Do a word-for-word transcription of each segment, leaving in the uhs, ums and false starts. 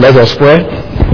Let us pray.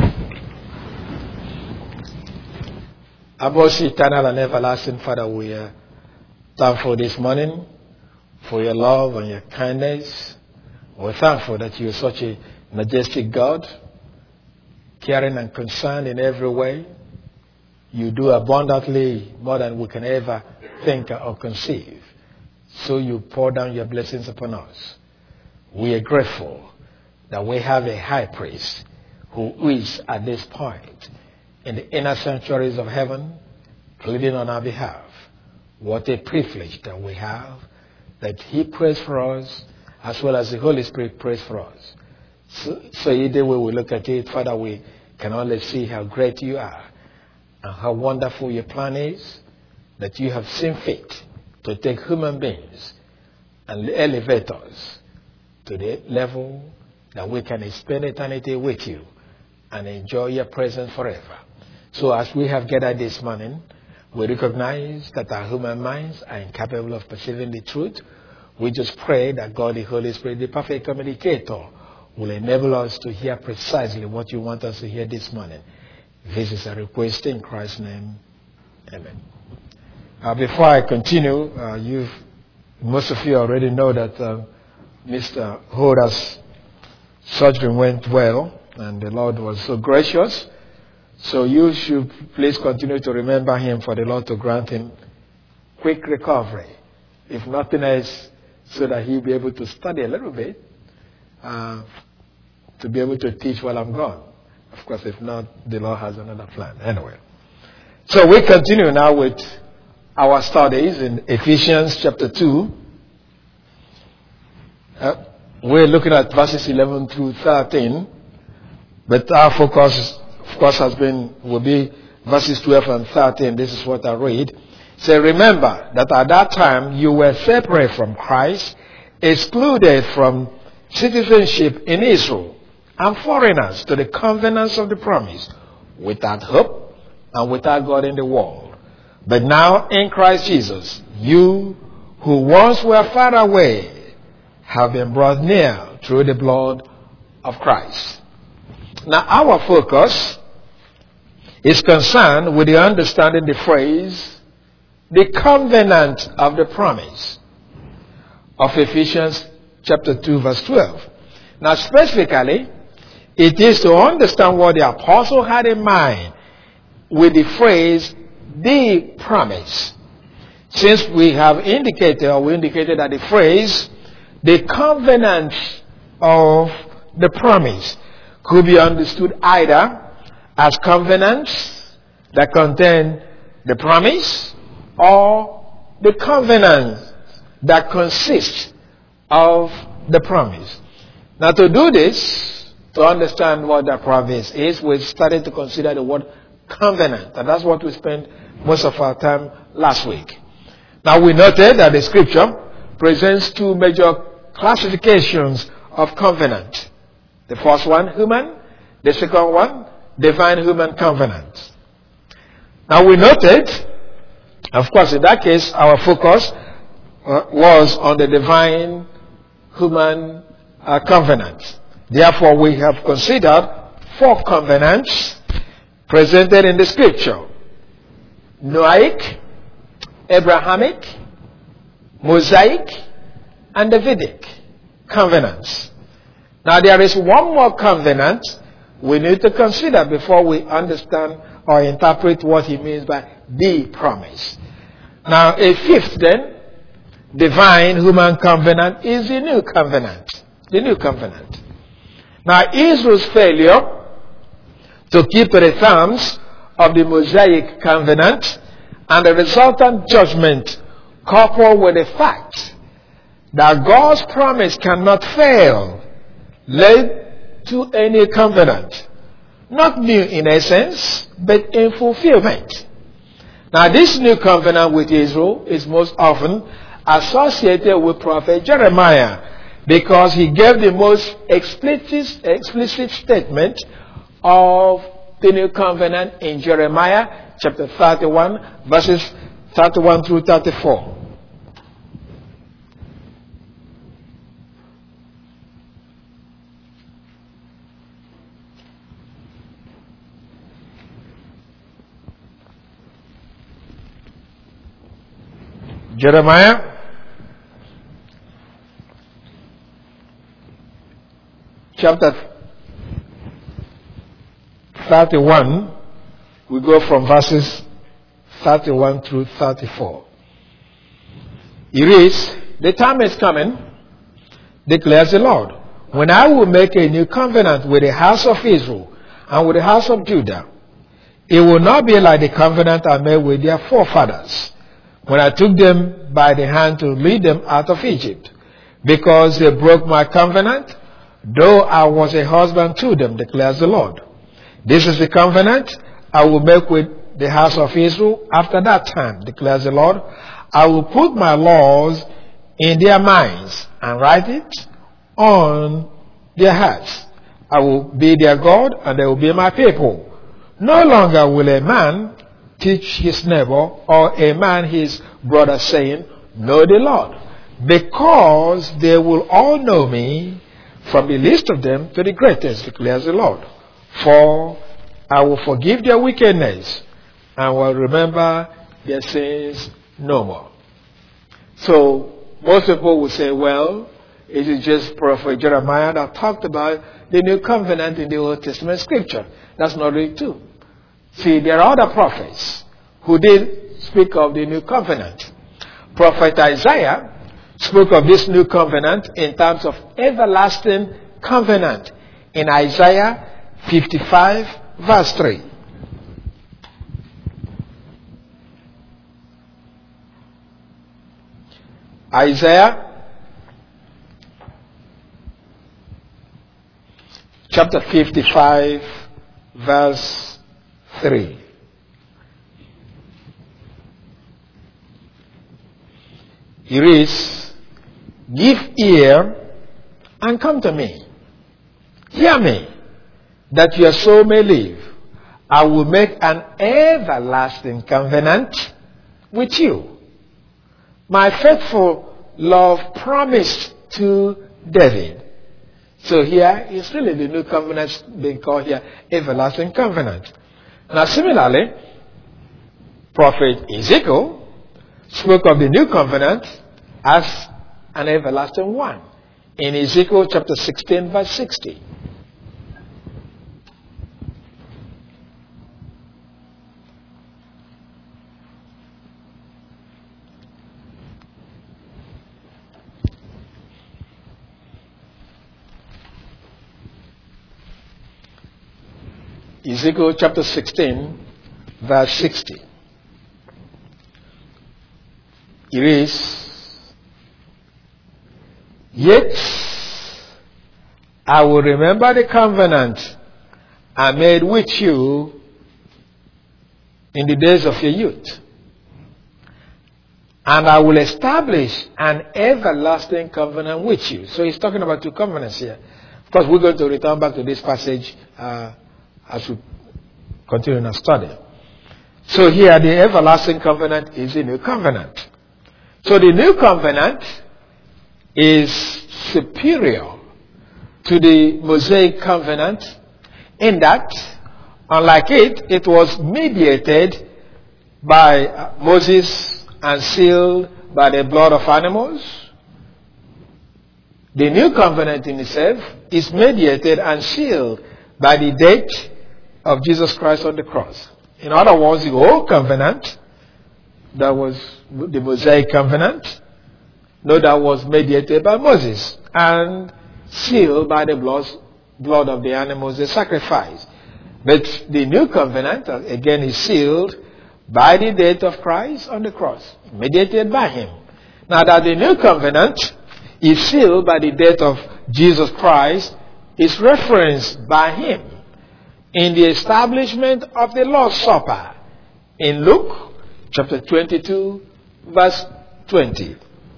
Our most eternal and everlasting Father, we are thankful this morning for your love and your kindness. We're thankful that you are such a majestic God, caring and concerned in every way. You do abundantly more than we can ever think or conceive. So you pour down your blessings upon us. We are grateful that we have a high priest who is at this point in the inner sanctuaries of heaven, pleading on our behalf. What a privilege that we have, that he prays for us, as well as the Holy Spirit prays for us. So, so either way we look at it, Father, we can only see how great you are and how wonderful your plan is, that you have seen fit to take human beings and elevate us to the level that we can spend eternity with you and enjoy your presence forever. So as we have gathered this morning, we recognize that our human minds are incapable of perceiving the truth. We just pray that God, the Holy Spirit, the perfect communicator, will enable us to hear precisely what you want us to hear this morning. This is a request in Christ's name. Amen. Uh, before I continue, uh, you've, most of you already know that uh, Mister Hoda's surgery went well, and the Lord was so gracious. So you should please continue to remember him for the Lord to grant him quick recovery. If nothing else, so that he'll be able to study a little bit, uh, to be able to teach while I'm gone. Of course, if not, the Lord has another plan. Anyway. So we continue now with our studies in Ephesians chapter two. Uh, we're looking at verses eleven through thirteen. But our focus, of course, has been, will be verses twelve and thirteen. This is what I read. Say, remember that at that time you were separate from Christ, excluded from citizenship in Israel, and foreigners to the covenants of the promise, without hope and without God in the world. But now in Christ Jesus, you who once were far away have been brought near through the blood of Christ. Now our focus is concerned with the understanding the phrase, the covenant of the promise of Ephesians chapter two verse twelve. Now specifically, it is to understand what the apostle had in mind with the phrase, the promise. Since we have indicated, or we indicated that the phrase, the covenant of the promise, could be understood either as covenants that contain the promise, or the covenant that consists of the promise. Now to do this, to understand what the promise is, we started to consider the word covenant. And that's what we spent most of our time last week. Now we noted that the scripture presents two major classifications of covenant. The first one, human. The second one, divine human covenant. Now we noted, of course in that case, our focus uh, was on the divine human uh, covenant. Therefore, we have considered four covenants presented in the scripture: Noahic, Abrahamic, Mosaic, and Davidic covenants. Now, there is one more covenant we need to consider before we understand or interpret what he means by the promise. Now, a fifth then, divine human covenant, is the new covenant. The new covenant. Now, Israel's failure to keep to the terms of the Mosaic covenant and the resultant judgment, coupled with the fact that God's promise cannot fail, led to any covenant, not new in essence, but in fulfillment. Now, this new covenant with Israel is most often associated with prophet Jeremiah, because he gave the most explicit, explicit statement of the new covenant in Jeremiah chapter thirty-one, verses thirty-one through thirty-four. Jeremiah chapter thirty-one, we go from verses thirty-one through thirty-four. It reads, "The time is coming, declares the Lord, when I will make a new covenant with the house of Israel and with the house of Judah. It will not be like the covenant I made with their forefathers when I took them by the hand to lead them out of Egypt, because they broke my covenant, though I was a husband to them, declares the Lord. This is the covenant I will make with the house of Israel after that time, declares the Lord. I will put my laws in their minds and write it on their hearts. I will be their God, and they will be my people. No longer will a man teach his neighbor or a man his brother, saying, know the Lord, because they will all know me, from the least of them to the greatest, declares the Lord. For I will forgive their wickedness and will remember their sins no more." So most people will say, well, it is just Prophet Jeremiah that talked about the new covenant in the Old Testament scripture. That's not really true. See, there are other prophets who did speak of the new covenant. Prophet Isaiah spoke of this new covenant in terms of everlasting covenant in Isaiah fifty-five verse three. Isaiah chapter fifty-five verse three. It reads, "Give ear and come to me. Hear me, that your soul may live. I will make an everlasting covenant with you. My faithful love promised to David." So here is really the new covenant being called here everlasting covenant. Now similarly, Prophet Ezekiel spoke of the new covenant as an everlasting one in Ezekiel chapter sixteen verse sixty. Ezekiel chapter sixteen verse sixty. It is, "Yet I will remember the covenant I made with you in the days of your youth, and I will establish an everlasting covenant with you." So he's talking about two covenants here. Of course, we're going to return back to this passage uh, as we continue our study. So here, the everlasting covenant is a new covenant. So the new covenant is superior to the Mosaic covenant in that, unlike it, it was mediated by Moses and sealed by the blood of animals. The new covenant in itself is mediated and sealed by the death of Jesus Christ on the cross. In other words, the old covenant, that was the Mosaic covenant, no, that was mediated by Moses and sealed by the blood, blood of the animals they sacrificed. But the new covenant, again, is sealed by the death of Christ on the cross, mediated by him. Now that the new covenant is sealed by the death of Jesus Christ, is referenced by him in the establishment of the Lord's Supper in Luke chapter twenty-two verse twenty.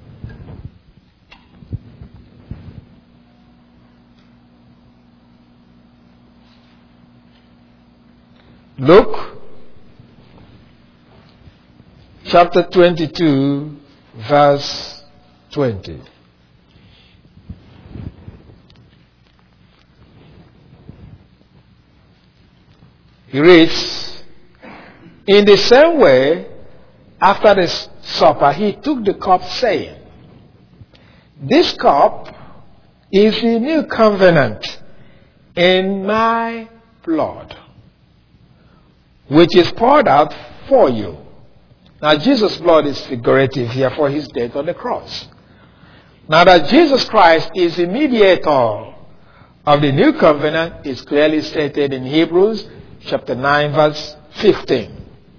Luke chapter twenty-two verse twenty. He reads, "In the same way, after the supper, he took the cup, saying, "This cup is the new covenant in my blood, which is poured out for you." Now, Jesus' blood is figurative here for his death on the cross. Now that Jesus Christ is the mediator of the new covenant is clearly stated in Hebrews chapter nine, verse fifteen.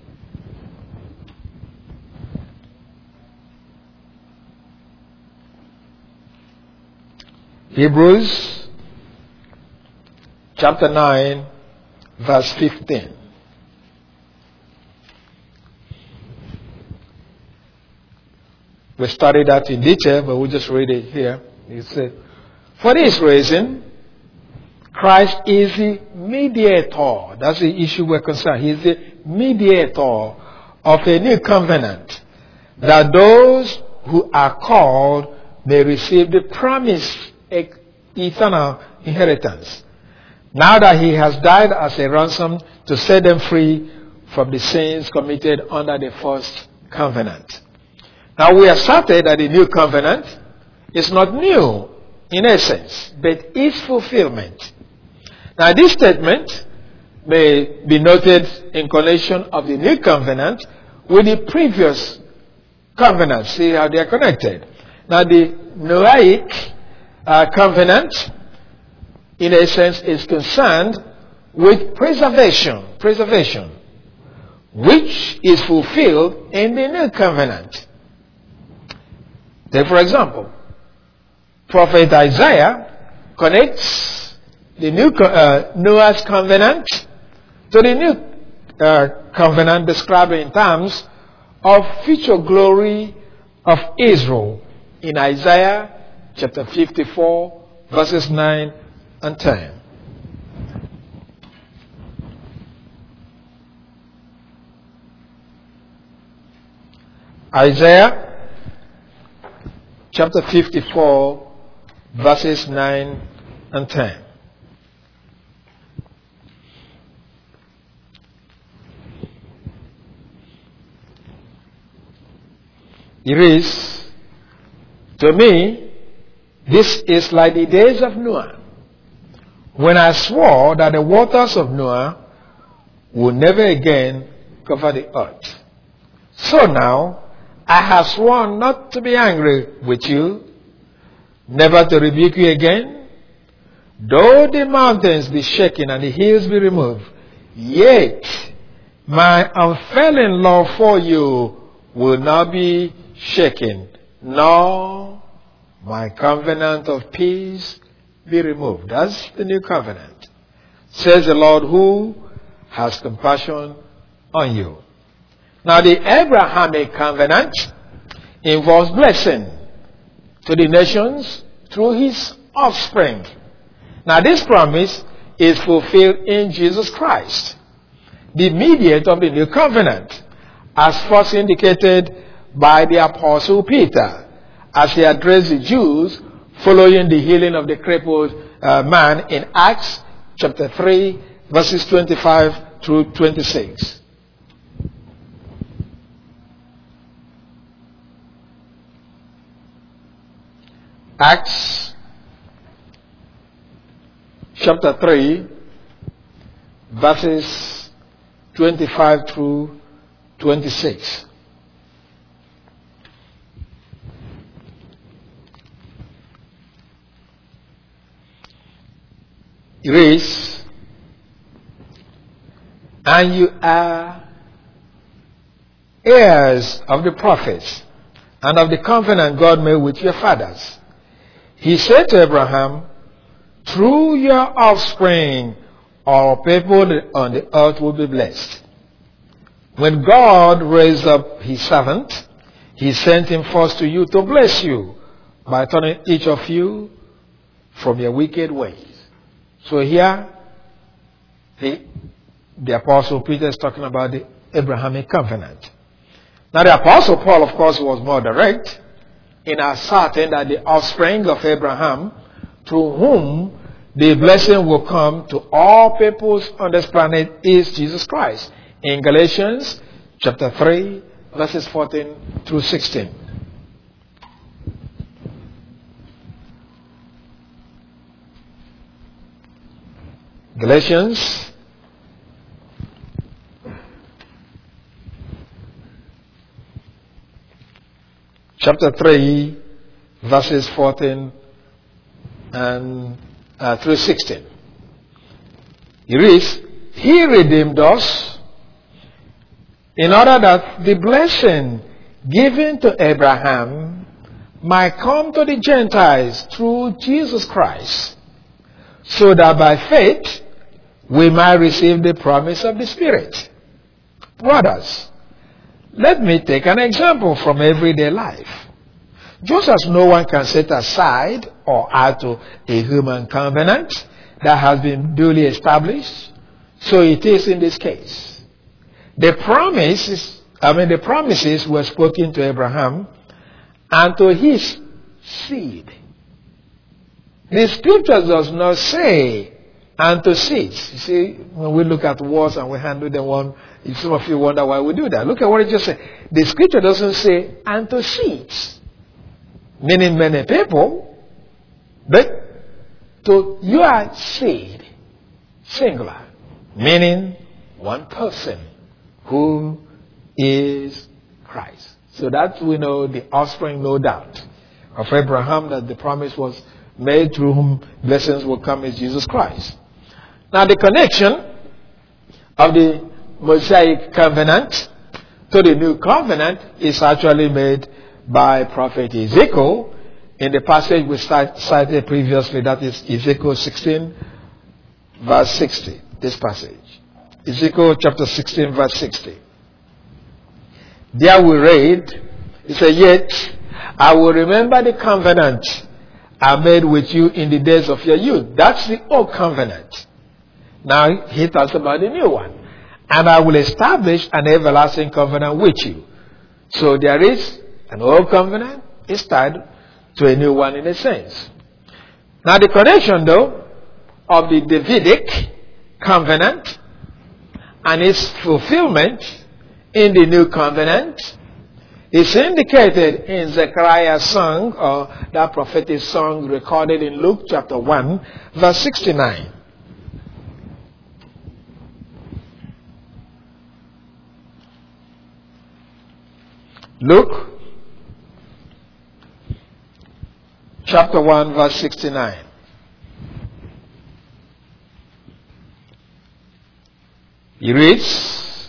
Hebrews chapter nine, verse fifteen. We studied that in detail, but we'll just read it here. It said, "For this reason, Christ is the mediator." That's the issue we're concerned. He is the mediator of a new covenant, that those who are called may receive the promised eternal inheritance. Now that he has died as a ransom to set them free from the sins committed under the first covenant. Now we have started that the new covenant is not new in essence, but its fulfillment. Now this statement may be noted in connection of the new covenant with the previous covenant. See how they are connected. Now the Noahic uh, covenant, in essence, is concerned with preservation, preservation, which is fulfilled in the new covenant. Take, for example, Prophet Isaiah connects the new uh, Noah's covenant to the new uh, covenant described in terms of future glory of Israel in Isaiah chapter fifty-four, verses nine and ten. Isaiah chapter fifty-four, verses nine and ten. It reads, "To me, this is like the days of Noah, when I swore that the waters of Noah would never again cover the earth. So now, I have sworn not to be angry with you, never to rebuke you again. Though the mountains be shaken and the hills be removed, yet my unfailing love for you will not be shaken, nor my covenant of peace be removed." That's the new covenant. Says the Lord who has compassion on you. Now the Abrahamic covenant involves blessing to the nations through his offspring. Now this promise is fulfilled in Jesus Christ, the mediator of the new covenant, as first indicated by the Apostle Peter as he addressed the Jews following the healing of the crippled uh, man in Acts chapter three, verses twenty-five through twenty-six. Acts chapter three, verses twenty-five through twenty-six. It reads, "And you are heirs of the prophets and of the covenant God made with your fathers. He said to Abraham, through your offspring, all people on the earth will be blessed. When God raised up his servant, he sent him first to you to bless you by turning each of you from your wicked ways." So here, the, the Apostle Peter is talking about the Abrahamic covenant. Now the Apostle Paul, of course, was more direct in asserting that the offspring of Abraham, through whom the blessing will come to all peoples on this planet, is Jesus Christ. In Galatians chapter three, verses fourteen through sixteen. Galatians chapter three, verses fourteen and uh, through sixteen. It reads, He redeemed us in order that the blessing given to Abraham might come to the Gentiles through Jesus Christ, so that by faith we might receive the promise of the Spirit. Brothers, let me take an example from everyday life. Just as no one can set aside or add to a human covenant that has been duly established, so it is in this case. The promises, I mean the promises were spoken to Abraham and to his seed. The scripture does not say and to seeds. You see, when we look at words and we handle them one, some of you wonder why we do that. Look at what it just said. The scripture doesn't say and to seeds, meaning many people, but to your seed, singular, meaning one person who is Christ. So that we know the offspring, no doubt, of Abraham, that the promise was made through whom blessings will come, is Jesus Christ. Now the connection of the Mosaic covenant to the new covenant is actually made by prophet Ezekiel in the passage we cited previously, that is Ezekiel sixteen verse sixty. This passage, Ezekiel chapter sixteen verse sixty. There we read, it says, Yet I will remember the covenant I made with you in the days of your youth. That's the old covenant. Now he talks about the new one. And I will establish an everlasting covenant with you. So there is an old covenant is tied to a new one in a sense. Now the connection though of the Davidic covenant and its fulfillment in the new covenant is indicated in Zechariah's song, or that prophetic song recorded in Luke chapter one, verse sixty-nine. Luke chapter one, verse sixty-nine. He reads,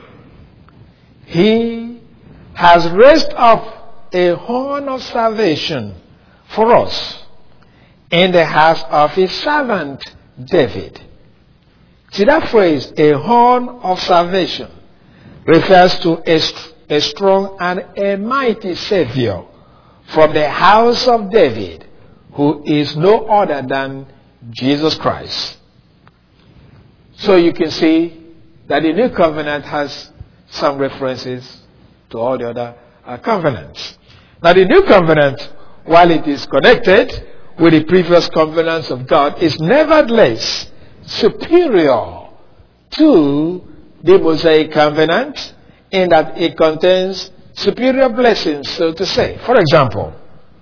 He has raised up a horn of salvation for us in the house of his servant David. See, that phrase, a horn of salvation, refers to a, a strong and a mighty Savior from the house of David, who is no other than Jesus Christ. So you can see that the new covenant has some references to all the other uh, covenants. Now the new covenant, while it is connected with the previous covenants of God, is nevertheless superior to the Mosaic covenant in that it contains superior blessings, so to say. For example,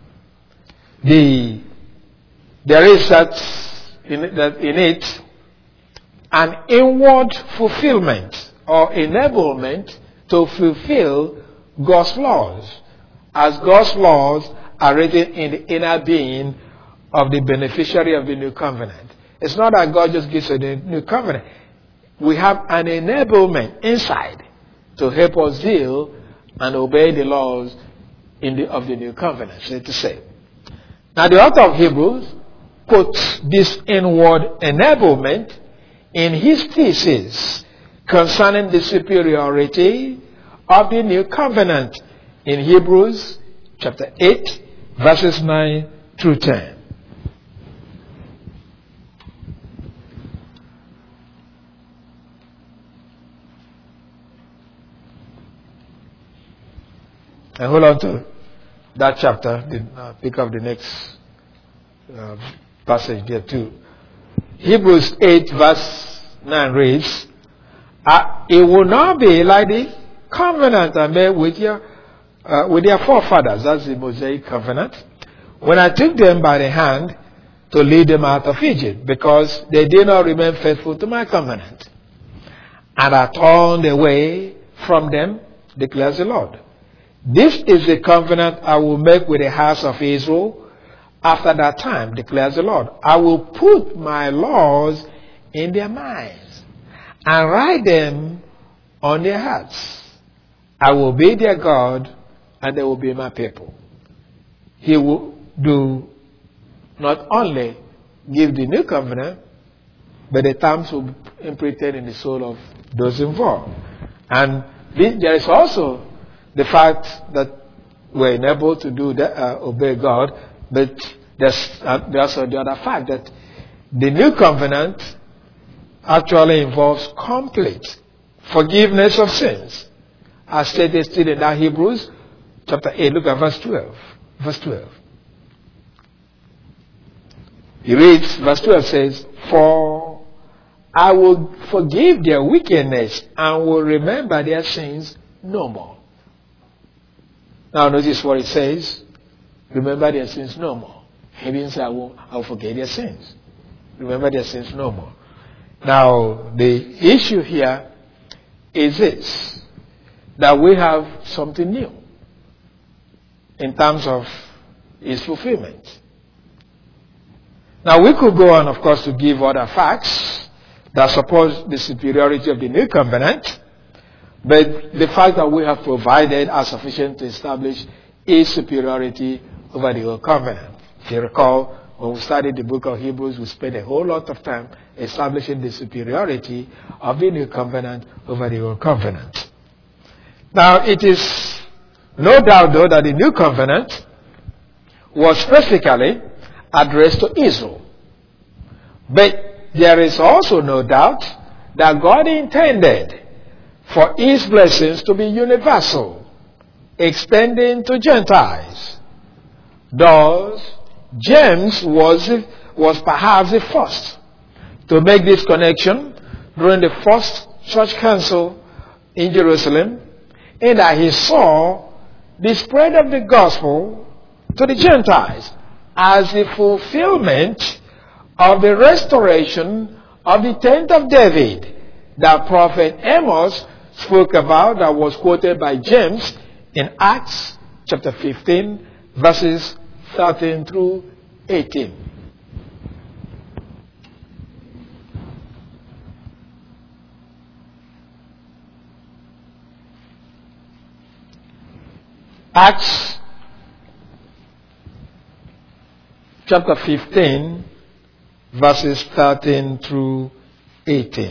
the there is that in, that in it an inward fulfillment or enablement to fulfill God's laws, as God's laws are written in the inner being of the beneficiary of the new covenant. It's not that God just gives us the new covenant. We have an enablement inside to help us deal and obey the laws in the, of the new covenant, so to say. Now the author of Hebrews puts this inward enablement in his thesis concerning the superiority of the new covenant in Hebrews chapter eight, verses nine through ten. And hold on to that chapter, uh, pick up the next uh, passage there too. Hebrews eight verse nine reads, uh, it will not be like the covenant I made with your uh, with their forefathers. That's the Mosaic covenant. When I took them by the hand to lead them out of Egypt, because they did not remain faithful to my covenant. And I turned away from them, declares the Lord. This is the covenant I will make with the house of Israel after that time, declares the Lord. I will put my laws in their minds and write them on their hearts. I will be their God, and they will be my people. He will do not only give the new covenant, but the terms will be imprinted in the soul of those involved. And there is also the fact that we're enabled to do that, uh, obey God, but there's, uh, there's also the other fact that the new covenant actually involves complete forgiveness of sins, as stated still in that Hebrews chapter eight. Look at verse twelve. Verse twelve. He reads, verse twelve says, "For I will forgive their wickedness and will remember their sins no more." Now notice what it says. Remember their sins no more. He didn't say I will, I will forget their sins. Remember their sins no more. Now the issue here is this, that we have something new in terms of its fulfillment. Now we could go on, of course, to give other facts that support the superiority of the new covenant, but the fact that we have provided are sufficient to establish its superiority over the old covenant. If you recall, when we studied the book of Hebrews, we spent a whole lot of time establishing the superiority of the new covenant over the old covenant. Now, it is no doubt, though, that the new covenant was specifically addressed to Israel. But there is also no doubt that God intended for His blessings to be universal, extending to Gentiles. Thus, James was, was perhaps the first to make this connection during the first church council in Jerusalem, in that he saw the spread of the gospel to the Gentiles as the fulfillment of the restoration of the tent of David that prophet Amos spoke about, that was quoted by James in Acts chapter fifteen, verses thirteen through eighteen. Acts chapter fifteen, verses thirteen through eighteen.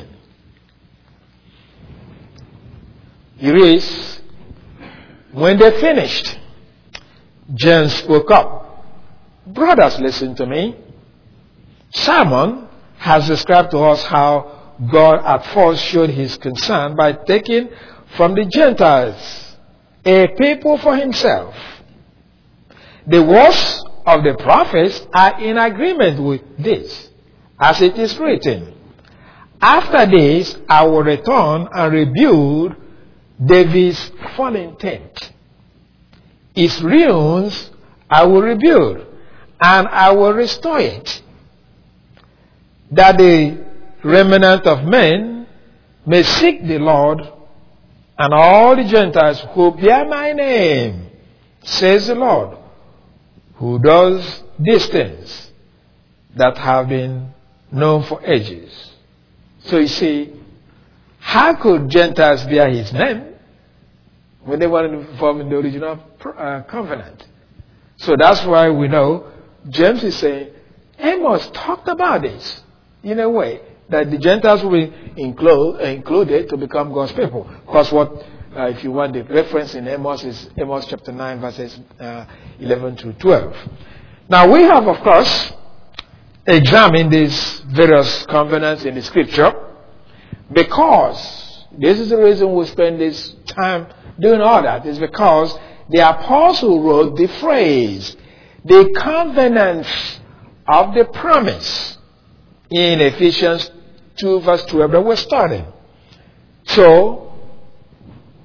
He reads, "When they finished, James spoke up. 'Brothers, listen to me. Simon has described to us how God at first showed his concern by taking from the Gentiles a people for himself. The words of the prophets are in agreement with this, as it is written, "After this I will return and rebuild David's fallen tent. Its ruins I will rebuild, and I will restore it, that the remnant of men may seek the Lord, and all the Gentiles who bear my name, says the Lord, who does these things that have been known for ages." So you see, how could Gentiles bear his name when they weren't involved in the original uh, covenant? So that's why we know James is saying, Amos talked about this in a way that the Gentiles will be include, included to become God's people. Because what, uh, if you want the reference in Amos, is Amos chapter nine, verses uh, eleven through twelve. Now we have, of course, examined these various covenants in the scripture, because this is the reason we spend this time doing all that, is because the apostle wrote the phrase, "the covenants of the promise," in Ephesians two verse twelve that we're starting. So,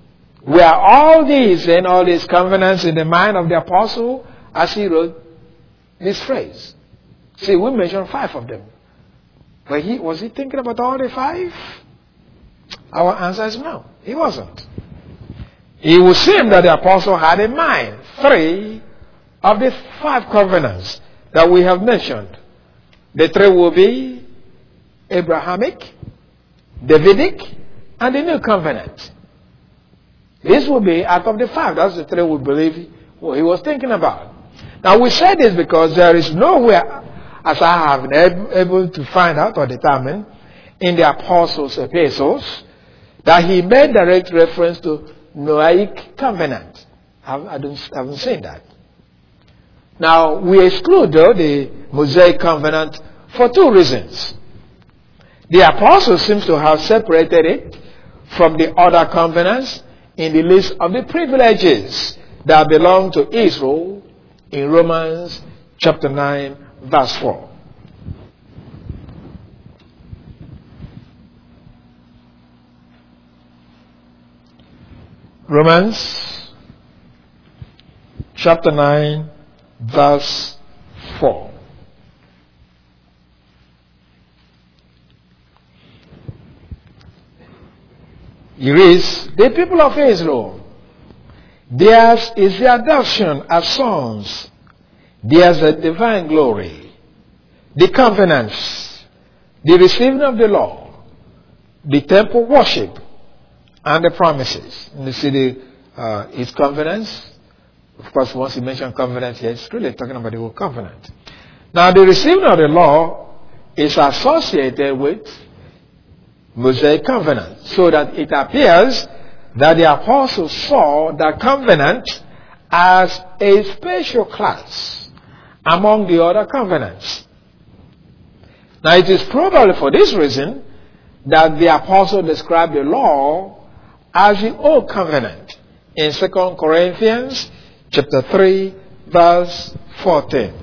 Were all these and all these covenants in the mind of the apostle as he wrote this phrase? See, we mentioned five of them. But he, was he thinking about all the five? Our answer is no, he wasn't. It would seem that the apostle had in mind three of the five covenants that we have mentioned. The three will be Abrahamic, Davidic, and the New Covenant. This will be out of the five. That's the three we believe what he was thinking about. Now we say this because there is nowhere, as I have been able to find out or determine, in the apostles' epistles, that he made direct reference to Noahic covenant. I, I, don't, I haven't seen that. Now, we exclude, though, the Mosaic covenant for two reasons. The apostle seems to have separated it from the other covenants in the list of the privileges that belong to Israel in Romans chapter nine, verse four. Romans chapter nine, verse four. It reads, the people of Israel, theirs is the adoption as sons, theirs the divine glory, the covenants, the receiving of the law, the temple worship, and the promises. And you see the, uh, his covenants. Of course, once you mention covenant here, it's really talking about the whole covenant. Now, the receiving of the law is associated with Mosaic covenant, so that it appears that the apostles saw the covenant as a special class among the other covenants. Now, it is probably for this reason that the apostle described the law as the old covenant in Second Corinthians chapter three, verse fourteen.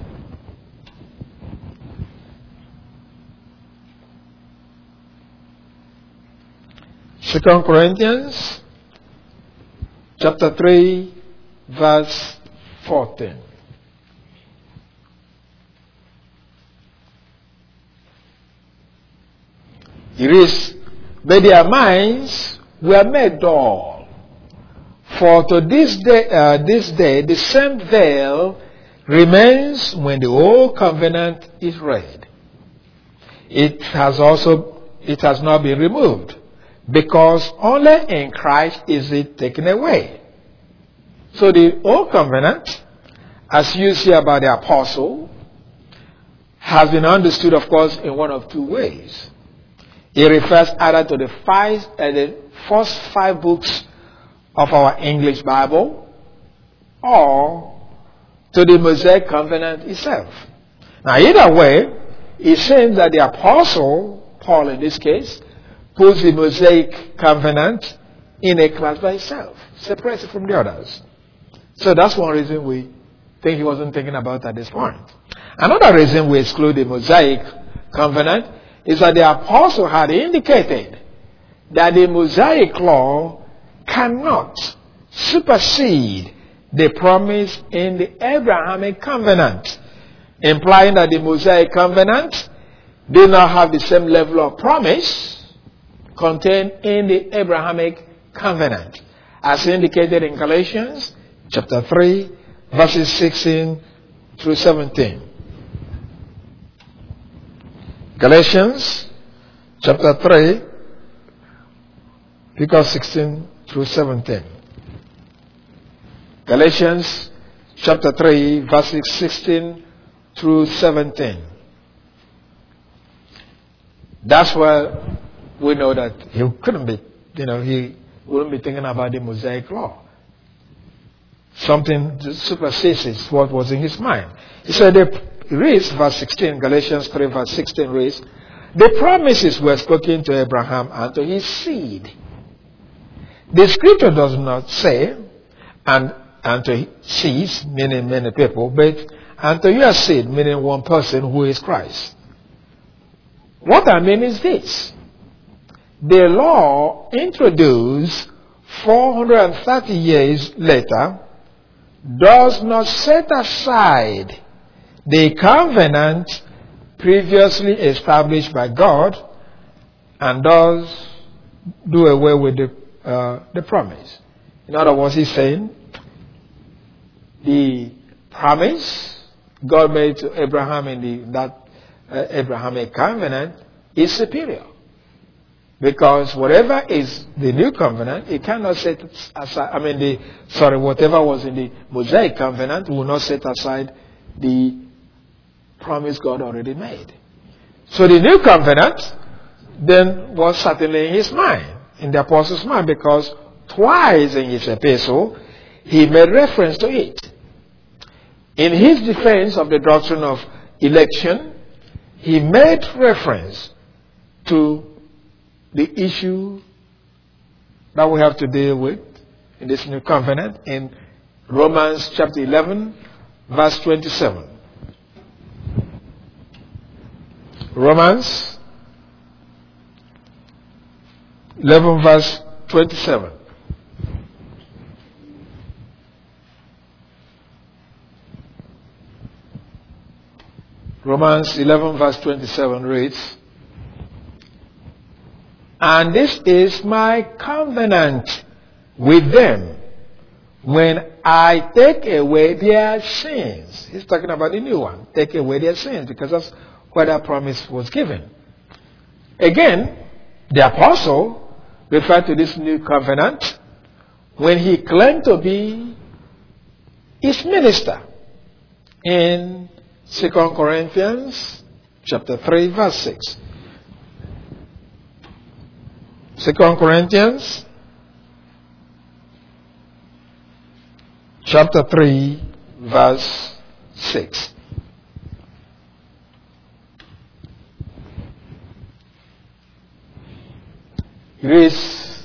Second Corinthians chapter three, verse fourteen. It is, but their minds were made dull. For to this day, uh, this day, the same veil remains when the old covenant is read. It has also, it has not been removed, because only in Christ is it taken away. So the old covenant, as used here by the apostle, has been understood, of course, in one of two ways. It refers either to the five, uh, the first five books of our English Bible, or to the Mosaic covenant itself. Now, either way, it seems that the apostle, Paul in this case, puts the Mosaic covenant in a class by itself, separates it from the others. So that's one reason we think he wasn't thinking about at this point. Another reason we exclude the Mosaic covenant is that the apostle had indicated that the Mosaic law cannot supersede the promise in the Abrahamic covenant, implying that the Mosaic covenant did not have the same level of promise contained in the Abrahamic covenant, as indicated in Galatians chapter three, verses sixteen through seventeen. Galatians chapter three, because sixteen through seventeen. Galatians chapter three, verses sixteen through seventeen. That's where we know that he couldn't be, you know, he wouldn't be thinking about the Mosaic law. Something supersedes what was in his mind. He said, he reads verse sixteen, Galatians three, verse sixteen reads, the promises were spoken to Abraham and to his seed. The scripture does not say, and, and to seeds, meaning many people, but and to your seed, meaning one person who is Christ. What I mean is this. The law introduced four hundred thirty years later, does not set aside the covenant previously established by God and does do away with the, uh, the promise. In other words, he's saying the promise God made to Abraham in the, that uh, Abrahamic covenant is superior. Because whatever is the new covenant, it cannot set aside, I mean, the, sorry, whatever was in the Mosaic covenant will not set aside the promise God already made. So the new covenant then was certainly in his mind, in the apostle's mind, because twice in his epistle, he made reference to it. In his defense of the doctrine of election, he made reference to the issue that we have to deal with in this new covenant in Romans chapter eleven, verse twenty-seven. Romans eleven, verse twenty-seven. Romans eleven, verse twenty-seven reads, "And this is my covenant with them when I take away their sins." He's talking about the new one. Take away their sins, because that's where that promise was given. Again, the apostle referred to this new covenant when he claimed to be his minister in Second Corinthians chapter three, verse six. Second Corinthians chapter three, verse six. It reads,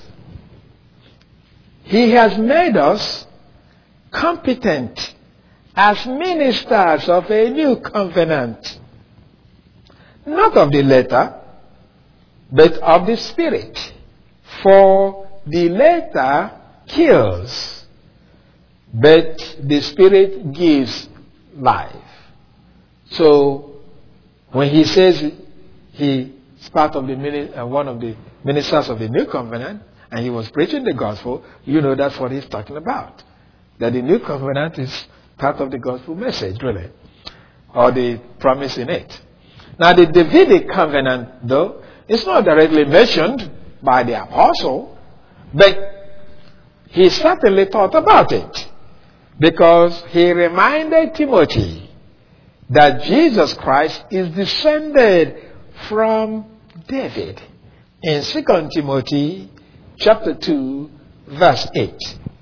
"He has made us competent as ministers of a new covenant, not of the letter, but of the Spirit. For the letter kills, but the Spirit gives life." So, when he says he is part of the uh, one of the ministers of the new covenant, and he was preaching the gospel, you know that's what he's talking about. That the new covenant is part of the gospel message, really, or the promise in it. Now, the Davidic covenant, though, is not directly mentioned by the apostle, but he certainly thought about it, because he reminded Timothy that Jesus Christ is descended from David in Second Timothy chapter two, verse eight.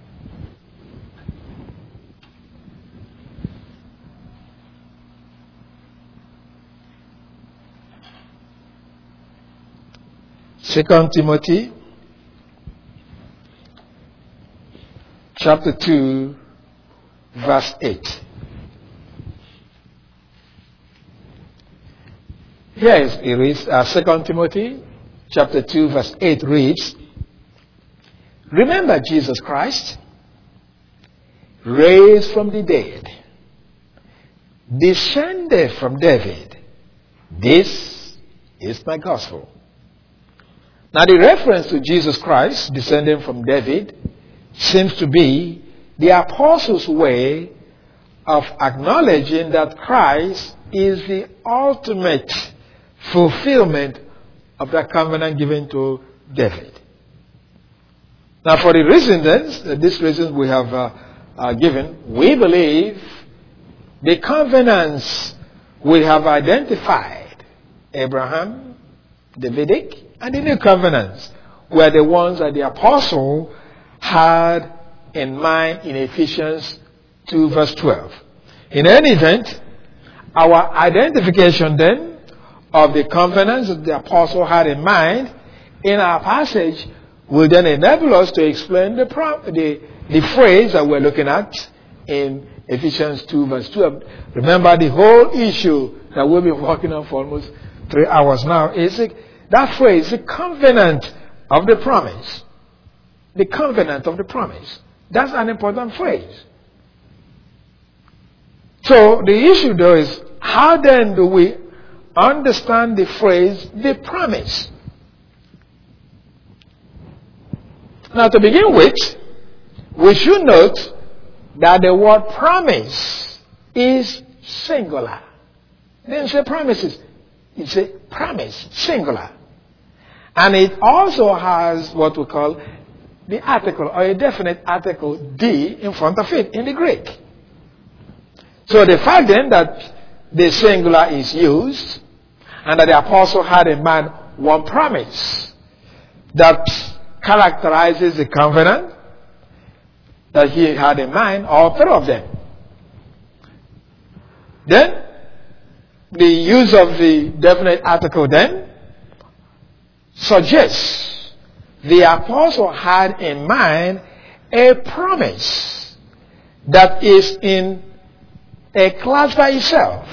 Second Timothy chapter two, verse eight. Here is, it reads, uh, Second Timothy chapter two, verse eight reads, "Remember Jesus Christ, raised from the dead, descended from David. This is my gospel." Now, the reference to Jesus Christ descending from David seems to be the apostles' way of acknowledging that Christ is the ultimate fulfillment of that covenant given to David. Now, for the reasons, these reasons we have uh, uh, given, we believe the covenants we have identified, Abraham, Davidic, and the new covenants, were the ones that the apostle had in mind in Ephesians two, verse twelve. In any event, our identification then of the covenants that the apostle had in mind in our passage will then enable us to explain the, pro- the, the phrase that we're looking at in Ephesians two, verse twelve. Remember, the whole issue that we've been working on for almost three hours now is that phrase, the covenant of the promise. the covenant of the promise. That's an important phrase. So the issue though is, how then do we understand the phrase, the promise? Now to begin with, we should note that the word promise is singular. It didn't say promises. It said promise, singular. And it also has what we call the article, or a definite article, D, in front of it in the Greek. So the fact then that the singular is used, and that the apostle had in mind one promise that characterizes the covenant that he had in mind, all three of them. Then, the use of the definite article then suggests the apostle had in mind a promise that is in a class by itself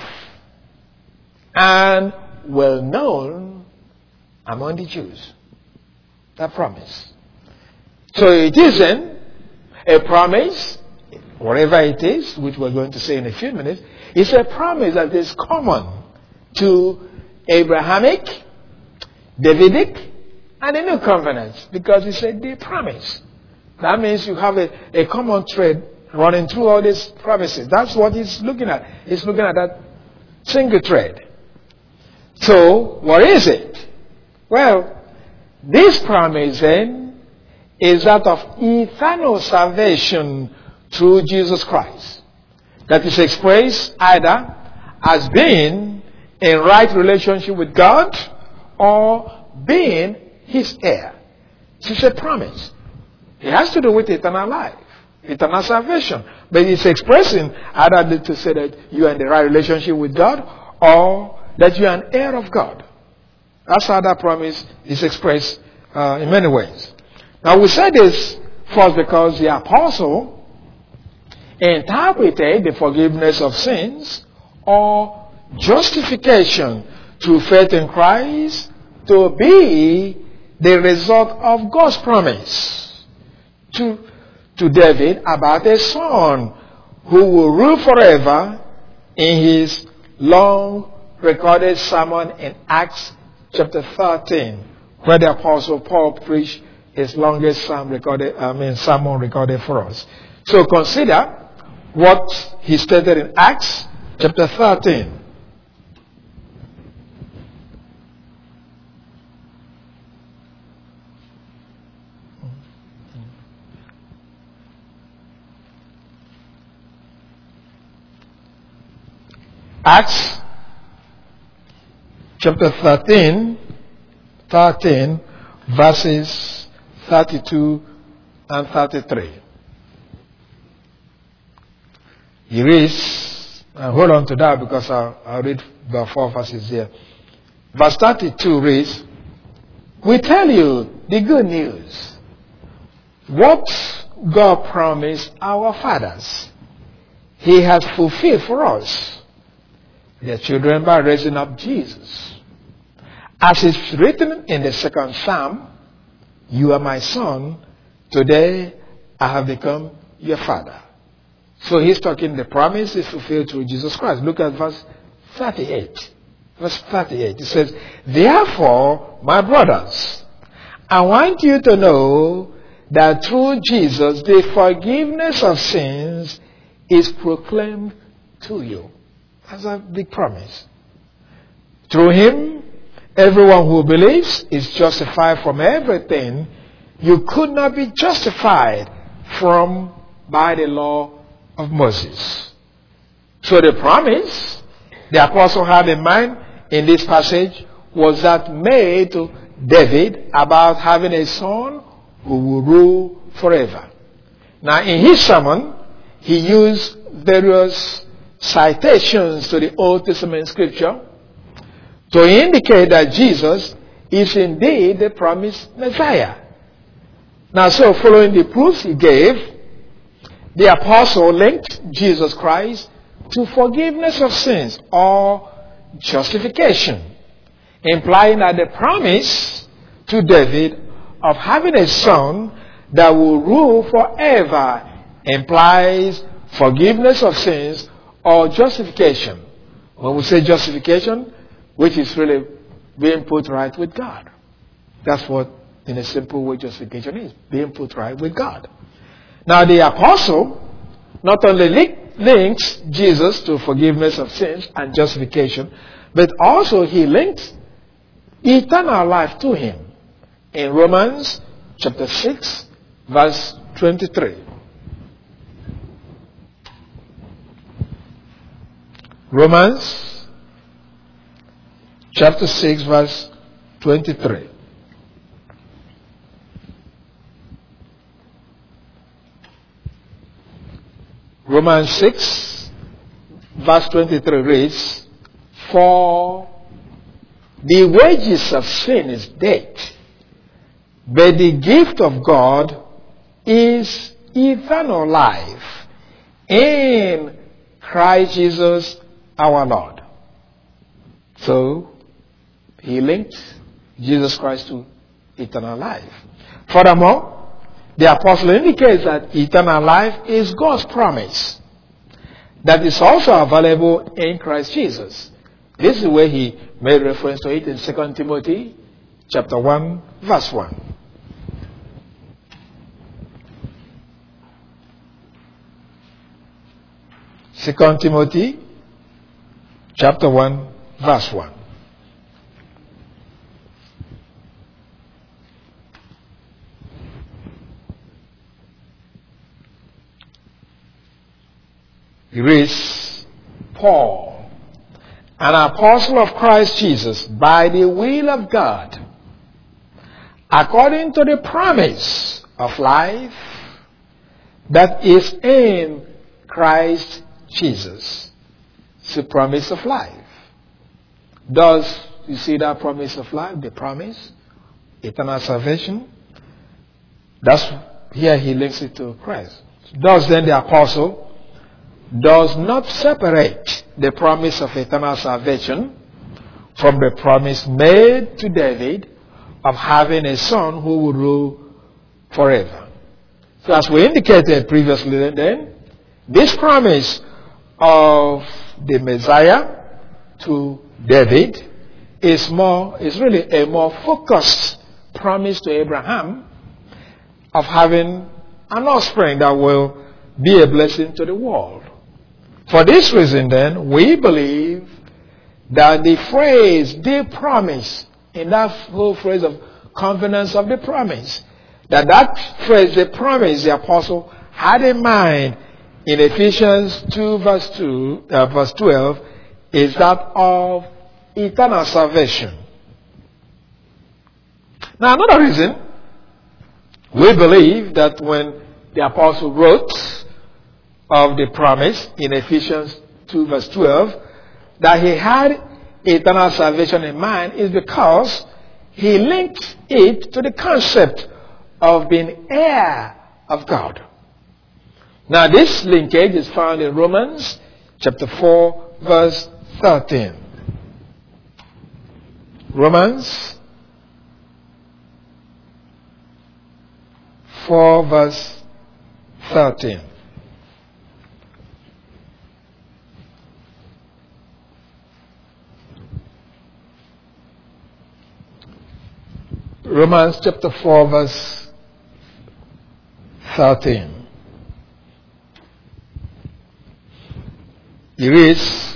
and well known among the Jews. That promise. So it isn't a promise, whatever it is, which we're going to say in a few minutes. It's a promise that is common to Abrahamic, Davidic, and the New Covenants, because it's a the promise. That means you have a, a common thread running through all these promises. That's what he's looking at. He's looking at that single thread. So, what is it? Well, this promise then is that of eternal salvation through Jesus Christ. That is expressed either as being in right relationship with God or being his heir. It's a promise. It has to do with eternal life, eternal salvation. But it's expressing either to say that you are in the right relationship with God or that you are an heir of God. That's how that promise is expressed uh, in many ways. Now we say this first because the apostle interpreted the forgiveness of sins or justification through faith in Christ to be the result of God's promise to, to David about a son who will rule forever in his long recorded sermon in Acts chapter thirteen, where the apostle Paul preached his longest sermon recorded, I mean, sermon recorded for us. So consider what he stated in Acts chapter thirteen. Acts chapter thirteen, thirteen, verses thirty-two and thirty-three. He reads, and hold on to that because I'll, I'll read the four verses here. Verse thirty-two reads, we tell you the good news. What God promised our fathers, he has fulfilled for us, their children, by raising up Jesus. As it's written in the second Psalm, you are my son, today I have become your father. So he's talking, the promise is fulfilled through Jesus Christ. Look at verse thirty-eight. Verse thirty-eight. It says, therefore, my brothers, I want you to know that through Jesus, the forgiveness of sins is proclaimed to you. That's a big promise. Through him, everyone who believes is justified from everything you could not be justified from by the law of Moses. So the promise the apostle had in mind in this passage was that made to David about having a son who will rule forever. Now in his sermon, he used various citations to the Old Testament scripture to indicate that Jesus is indeed the promised Messiah. Now so following the proofs he gave, the apostle linked Jesus Christ to forgiveness of sins or justification, implying that the promise to David of having a son that will rule forever implies forgiveness of sins or justification. When we say justification, which is really being put right with God. That's what, in a simple way, justification is. Being put right with God. Now, the apostle not only link, links Jesus to forgiveness of sins and justification, but also he links eternal life to him. In Romans chapter six, verse twenty-three. Romans chapter six, verse twenty-three. Romans six, verse twenty-three reads, "For the wages of sin is death, but the gift of God is eternal life in Christ Jesus our Lord." So, he linked Jesus Christ to eternal life. Furthermore, the apostle indicates that eternal life is God's promise that is also available in Christ Jesus. This is the way he made reference to it in Second Timothy chapter one, verse one. Second Timothy chapter one, verse one. It reads, "Paul, an apostle of Christ Jesus, by the will of God, according to the promise of life that is in Christ Jesus." It's the promise of life. Does you see that promise of life? The promise, eternal salvation. That's here he links it to Christ. Does then the apostle does not separate the promise of eternal salvation from the promise made to David of having a son who would rule forever. So as we indicated previously then, this promise of the Messiah to David is more is really a more focused promise to Abraham of having an offspring that will be a blessing to the world. For this reason, then, we believe that the phrase, the promise, in that whole phrase of covenants of the promise, that that phrase, the promise, the apostle had in mind in Ephesians two, verse two, uh, verse twelve, is that of eternal salvation. Now, another reason we believe that when the apostle wrote of the promise in Ephesians two, verse twelve, that he had eternal salvation in mind is because he linked it to the concept of being heir of God. Now, this linkage is found in Romans chapter four, verse thirteen. Romans four, verse thirteen. Romans chapter four, verse thirteen. It reads,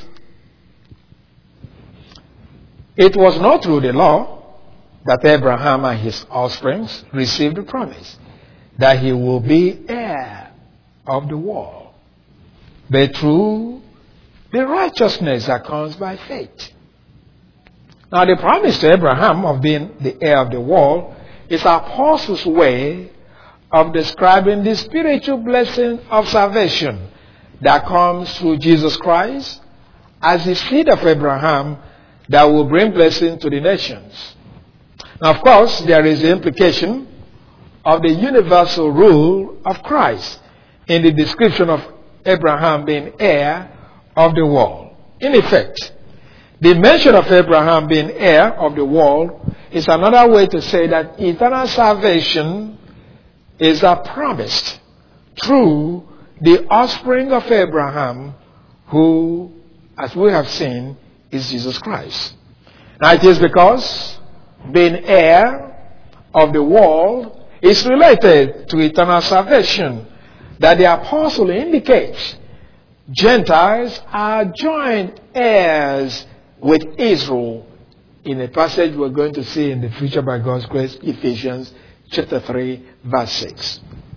"It was not through the law that Abraham and his offspring received the promise that he will be heir of the world, but through the righteousness that comes by faith." Now, the promise to Abraham of being the heir of the world is our apostle's way of describing the spiritual blessing of salvation that comes through Jesus Christ as the seed of Abraham that will bring blessing to the nations. Now, of course, there is the implication of the universal rule of Christ in the description of Abraham being heir of the world. In effect, the mention of Abraham being heir of the world is another way to say that eternal salvation is that promised through the offspring of Abraham, who, as we have seen, is Jesus Christ. Now it is because being heir of the world is related to eternal salvation that the apostle indicates Gentiles are joint heirs with Israel in a passage we're going to see in the future by God's grace, Ephesians chapter three, verse six.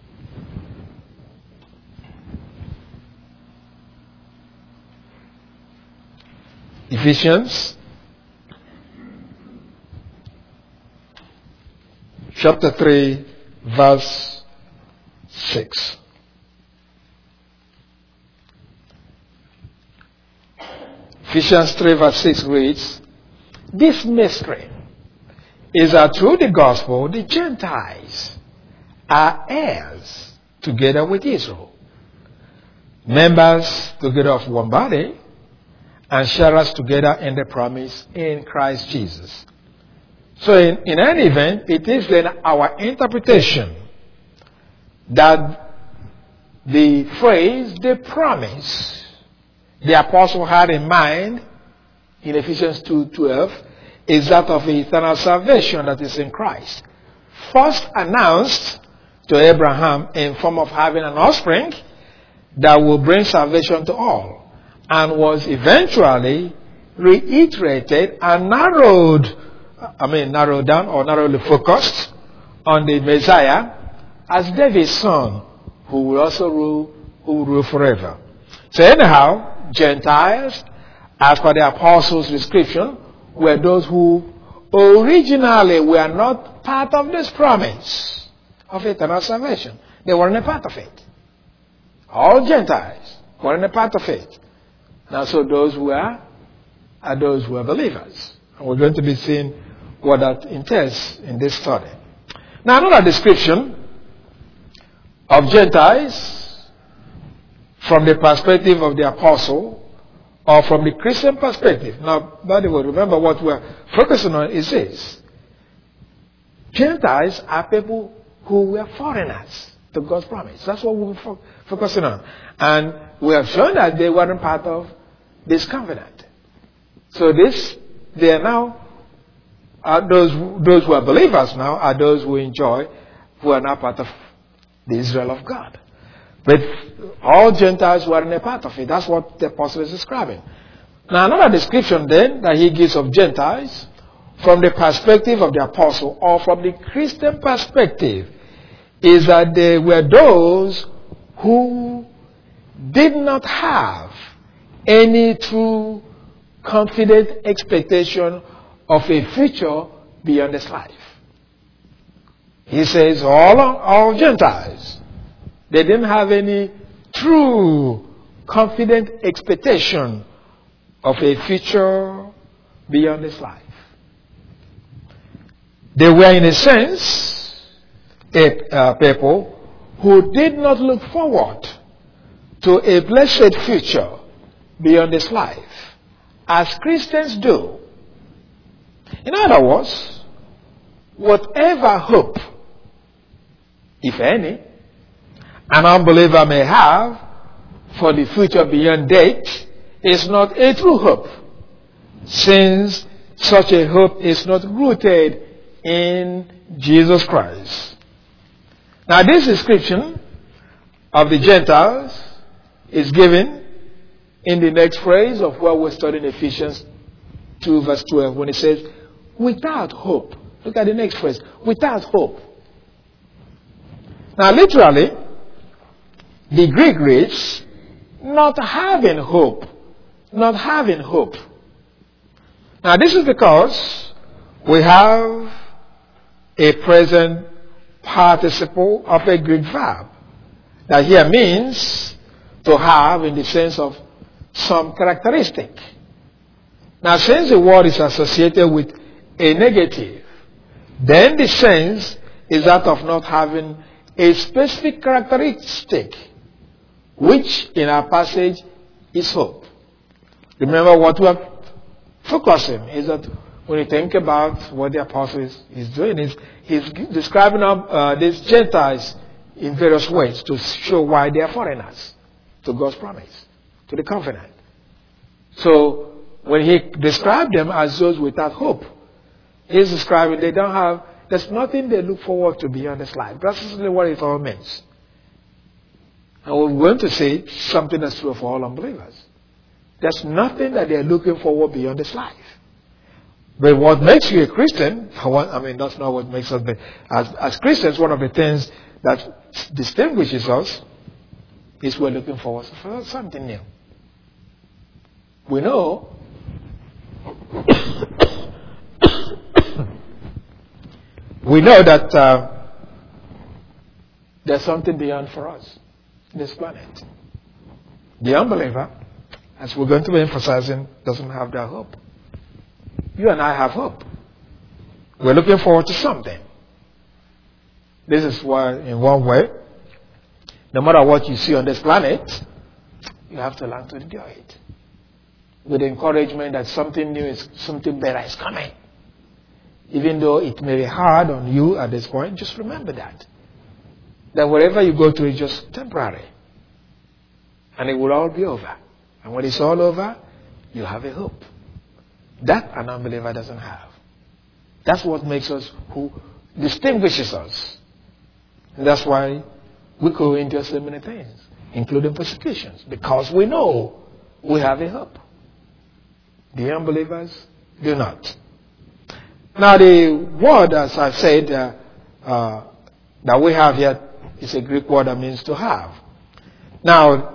Ephesians chapter three, verse six. Ephesians three, verse six reads, "This mystery is that through the gospel the Gentiles are heirs together with Israel, members together of one body, and sharers together in the promise in Christ Jesus." So in, in any event, it is then our interpretation that the phrase, the promise, the apostle had in mind in Ephesians two twelve is that of eternal salvation that is in Christ. First announced to Abraham in form of having an offspring that will bring salvation to all, and was eventually reiterated and narrowed, I mean narrowed down or narrowly focused on the Messiah as David's son, who will also rule, who will rule forever. So anyhow, Gentiles, as per the apostles' description, were those who originally were not part of this promise of eternal salvation. They weren't a part of it. All Gentiles weren't a part of it. Now, so those who are, are those who are believers. And we're going to be seeing what that entails in this study. Now, another description of Gentiles from the perspective of the apostle, or from the Christian perspective. Now, by the way, remember what we're focusing on is this. Gentiles are people who were foreigners to God's promise. That's what we're fo- focusing on. And we have shown that they weren't part of this covenant. So this, they are now, are those, those who are believers now are those who enjoy, who are now part of the Israel of God. But all Gentiles weren't a part of it. That's what the apostle is describing. Now, another description then that he gives of Gentiles from the perspective of the apostle, or from the Christian perspective, is that they were those who did not have any true confident expectation of a future beyond this life. He says all, all Gentiles, they didn't have any true confident expectation of a future beyond this life. They were, in a sense, a uh, people who did not look forward to a blessed future beyond this life, as Christians do. In other words, whatever hope, if any, an unbeliever may have for the future beyond death is not a true hope, since such a hope is not rooted in Jesus Christ. Now, this description of the Gentiles is given in the next phrase of what we're studying in Ephesians two verse twelve, when it says, without hope. Look at the next phrase, without hope. Now, literally, the Greek reads, not having hope. Not having hope. Now, this is because we have a present participle of a Greek verb that here means to have in the sense of some characteristic. Now, since the word is associated with a negative, then the sense is that of not having a specific characteristic, which in our passage is hope. Remember what we are focusing is that when you think about what the apostle is, is doing, is he's describing uh, these Gentiles in various ways to show why they are foreigners to God's promise, to the covenant. So when he described them as those without hope, he's describing they don't have, there's nothing they look forward to beyond this life. That's really what it all means. And we're going to say something that's true for all unbelievers. There's nothing that they're looking forward beyond this life. But what makes you a Christian, I mean, that's not what makes us, but as, as Christians, one of the things that distinguishes us is we're looking forward for something new. We know we know that uh, there's something beyond for us in this planet. The unbeliever, as we're going to be emphasizing, doesn't have that hope. You and I have hope. We're looking forward to something. This is why, in one way, no matter what you see on this planet, you have to learn to enjoy it. With the encouragement that something new is, something better is coming. Even though it may be hard on you at this point, just remember that. That wherever you go to is just temporary. And it will all be over. And when it's all over, you have a hope. That an unbeliever doesn't have. That's what makes us, who distinguishes us. And that's why we go into so many things, including persecutions, because we know we have a hope. The unbelievers do not. Now the word, as I said, uh, uh, that we have here is a Greek word that means to have. Now,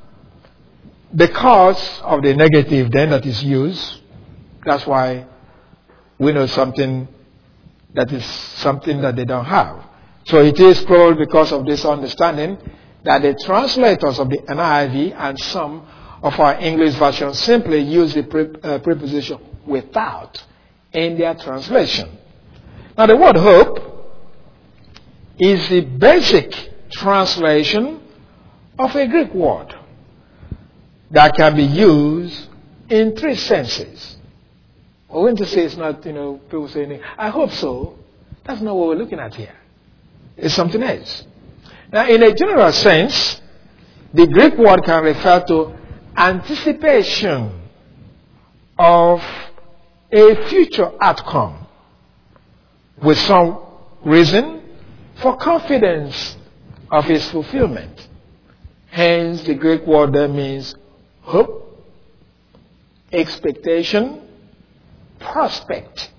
because of the negative then that is used, that's why we know something that is something that they don't have. So it is probably because of this understanding that the translators of the N I V and some of our English versions simply use the pre, uh, preposition without in their translation. Now the word hope is the basic translation of a Greek word that can be used in three senses. We're going to say it's not, you know, people saying, I hope so. That's not what we're looking at here. It's something else. Now, in a general sense, the Greek word can refer to anticipation of a future outcome with some reason for confidence of its fulfillment. Hence, the Greek word there means hope, expectation, prospect.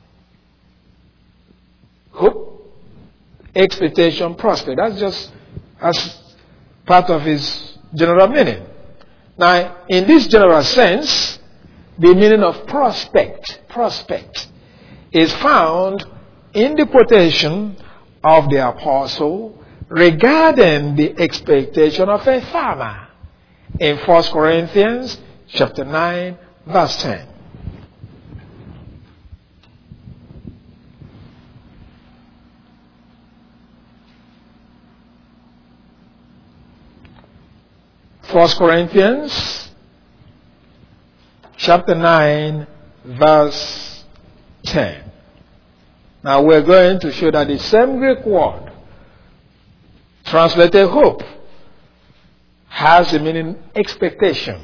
Hope, expectation, prospect. That's just as part of his general meaning. Now, in this general sense, the meaning of prospect, prospect, is found in the quotation of the apostle regarding the expectation of a farmer in First Corinthians chapter nine, verse ten. First Corinthians chapter nine, verse ten. Now we're going to show that the same Greek word, translated hope, has the meaning expectation.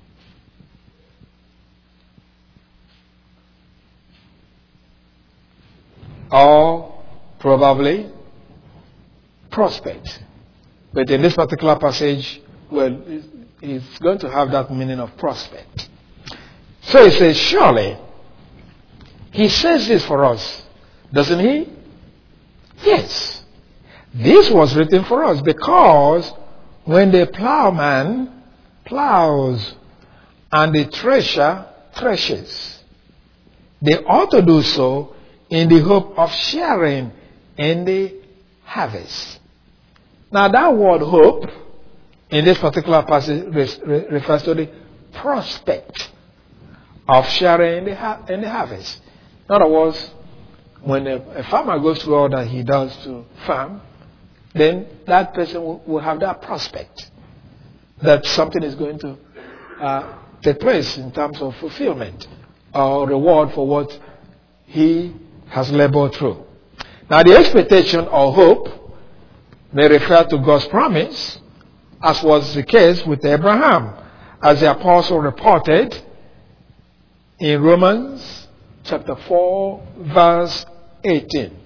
Or probably prospect. But in this particular passage, well, it's going to have that meaning of prospect. So he says, surely, he says this for us, doesn't he? Yes. This was written for us because when the plowman plows and the thresher threshes, they ought to do so in the hope of sharing in the harvest. Now that word hope in this particular passage refers to the prospect of sharing in the, ha- in the harvest. In other words, when a, a farmer goes through all that he does to farm, then that person will, will have that prospect that something is going to uh, take place in terms of fulfillment or reward for what he has labored through. Now the expectation or hope may refer to God's promise, as was the case with Abraham, as the apostle reported in Romans chapter four, verse eighteen.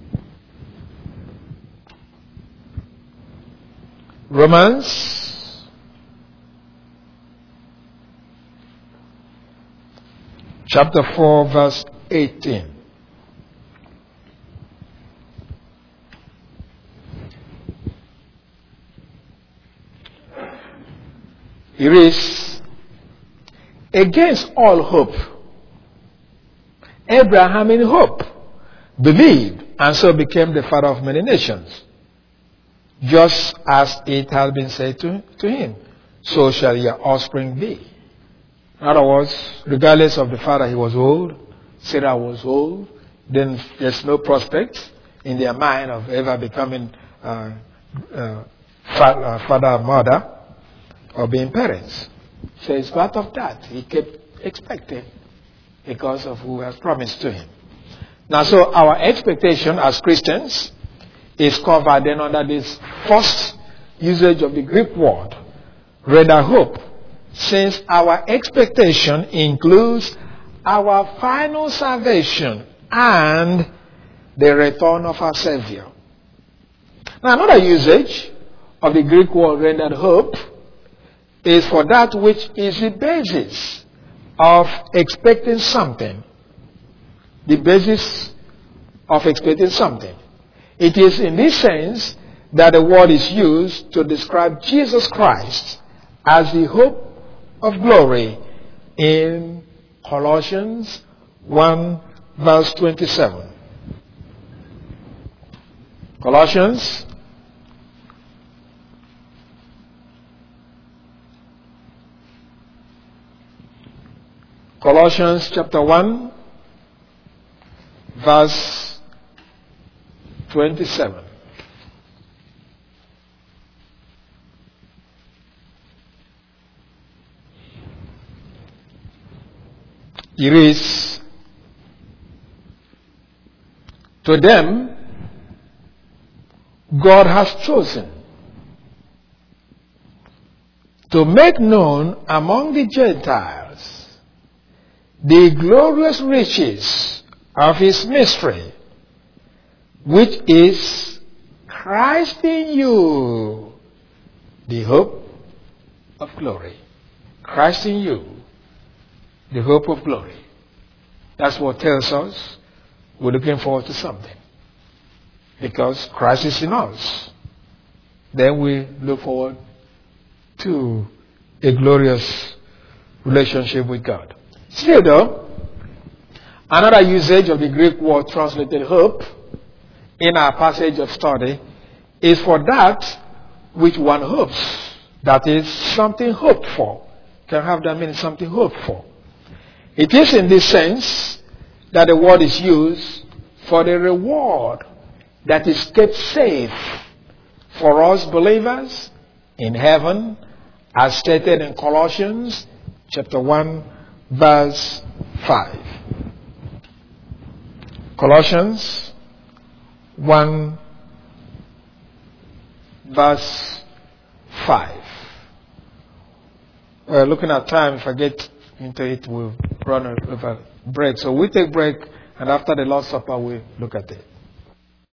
Romans chapter four, verse eighteen. It is, against all hope, Abraham in hope believed and so became the father of many nations. Just as it has been said to, to him, so shall your offspring be. In other words, regardless of the father, he was old, Sarah was old, then there's no prospect in their mind of ever becoming uh, uh, fa- uh, father or mother or being parents. So it's part of that. He kept expecting because of who has promised to him. Now, so our expectation as Christians is covered then under this first usage of the Greek word, rather hope, since our expectation includes our final salvation and the return of our Savior. Now, another usage of the Greek word rendered hope is for that which is the basis of expecting something. The basis of expecting something. It is in this sense that the word is used to describe Jesus Christ as the hope of glory in Colossians one, verse twenty-seven. Colossians Colossians chapter one, verse twenty-seven. It is, to them God has chosen to make known among the Gentiles the glorious riches of his mystery, which is Christ in you, the hope of glory. Christ in you, the hope of glory. That's what tells us we're looking forward to something. Because Christ is in us. Then we look forward to a glorious relationship with God. Still though, another usage of the Greek word translated hope in our passage of study is for that which one hopes. That is, something hoped for. Can have that mean something hoped for. It is in this sense that the word is used for the reward that is kept safe for us believers in heaven, as stated in Colossians chapter one, verse five. Colossians one, verse five. Well, looking at time, if I get into it, we'll run over break. So we take break, and after the Lord's Supper, we look at it.